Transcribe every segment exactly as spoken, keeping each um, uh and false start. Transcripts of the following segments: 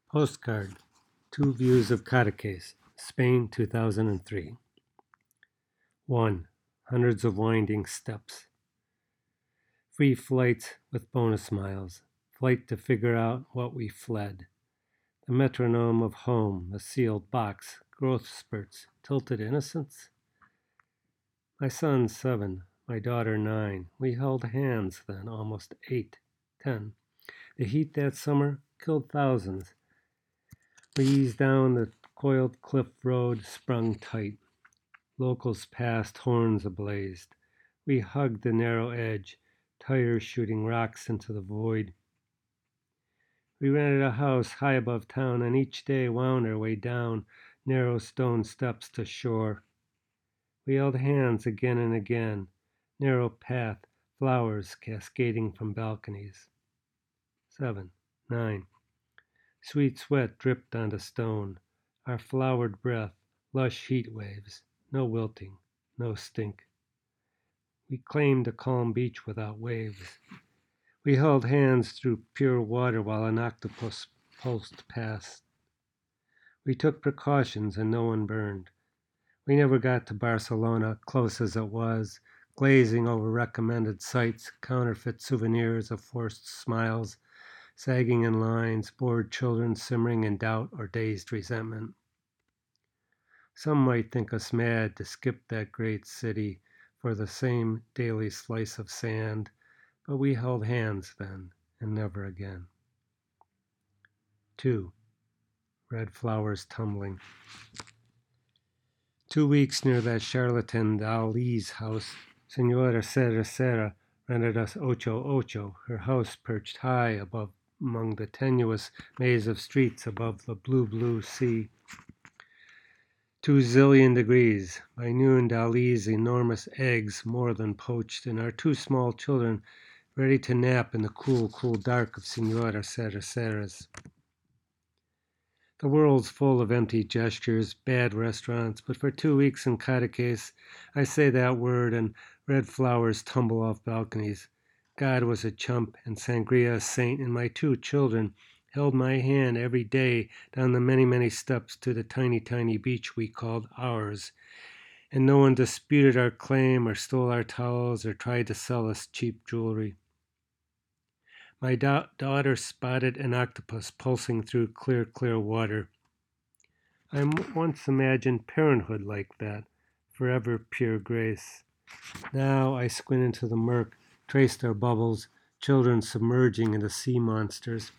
Postcard, Two Views of Cadaqués, Spain, two thousand three. one. Hundreds of winding steps. Free flights with bonus miles. Flight to figure out what we fled. The metronome of home, the sealed box, growth spurts, tilted innocence. My son, seven, my daughter, nine. We held hands then, almost eight, ten. The heat that summer killed thousands. We eased down the coiled cliff road, sprung tight. Locals passed, horns ablazed. We hugged the narrow edge, tires shooting rocks into the void. We rented a house high above town, and each day wound our way down narrow stone steps to shore. We held hands again and again, narrow path, flowers cascading from balconies. Seven, nine. Sweet sweat dripped onto stone, our flowered breath, lush heat waves, no wilting, no stink. We claimed a calm beach without waves. We held hands through pure water while an octopus pulsed past. We took precautions and no one burned. We never got to Barcelona, close as it was, glazing over recommended sites, counterfeit souvenirs of forced smiles, sagging in lines, bored children simmering in doubt or dazed resentment. Some might think us mad to skip that great city for the same daily slice of sand, but we held hands then and never again. Two. Red flowers tumbling. Two weeks near that charlatan Dali's house, Senora Serra Serra rented us Ocho Ocho, her house perched high above among the tenuous maze of streets above the blue, blue sea. Two zillion degrees. By noon, Dali's enormous eggs more than poached, and our two small children ready to nap in the cool, cool dark of Senora Serra Serra's. The world's full of empty gestures, bad restaurants, but for two weeks in Cadaqués, I say that word and red flowers tumble off balconies. God was a chump and sangria a saint, and my two children held my hand every day down the many, many steps to the tiny, tiny beach we called ours. And no one disputed our claim or stole our towels or tried to sell us cheap jewelry. My da- daughter spotted an octopus pulsing through clear, clear water. I m- once imagined parenthood like that, forever pure grace. Now I squint into the murk, trace their bubbles, children submerging into sea monsters.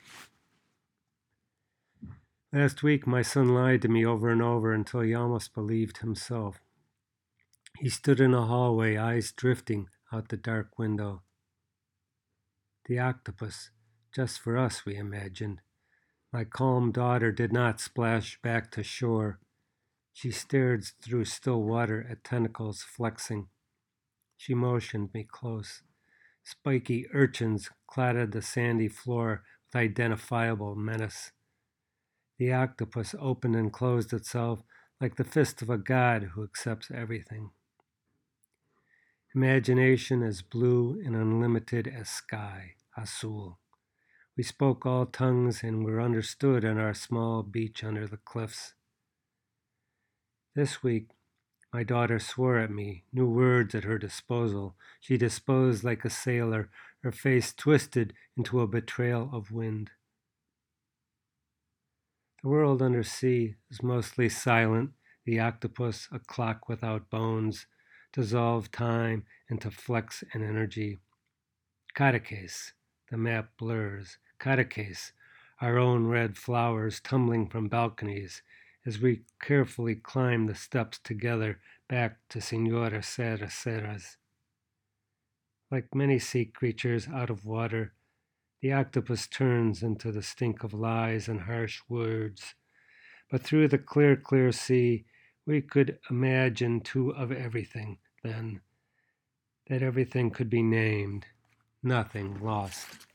Last week my son lied to me over and over until he almost believed himself. He stood in a hallway, eyes drifting out the dark window. The octopus, just for us, we imagined. My calm daughter did not splash back to shore. She stared through still water at tentacles flexing. She motioned me close. Spiky urchins clattered the sandy floor with identifiable menace. The octopus opened and closed itself like the fist of a god who accepts everything. Imagination as blue and unlimited as sky, azul. We spoke all tongues and were understood on our small beach under the cliffs. This week, my daughter swore at me, new words at her disposal. She disposed like a sailor, her face twisted into a betrayal of wind. The world under sea is mostly silent, the octopus a clock without bones, dissolve time into flex and energy. Cadaqués, the map blurs. Cadaqués, our own red flowers tumbling from balconies as we carefully climb the steps together back to Senora Serra Serra's. Like many sea creatures out of water, the octopus turns into the stink of lies and harsh words. But through the clear, clear sea, we could imagine too of everything then, that everything could be named, nothing lost.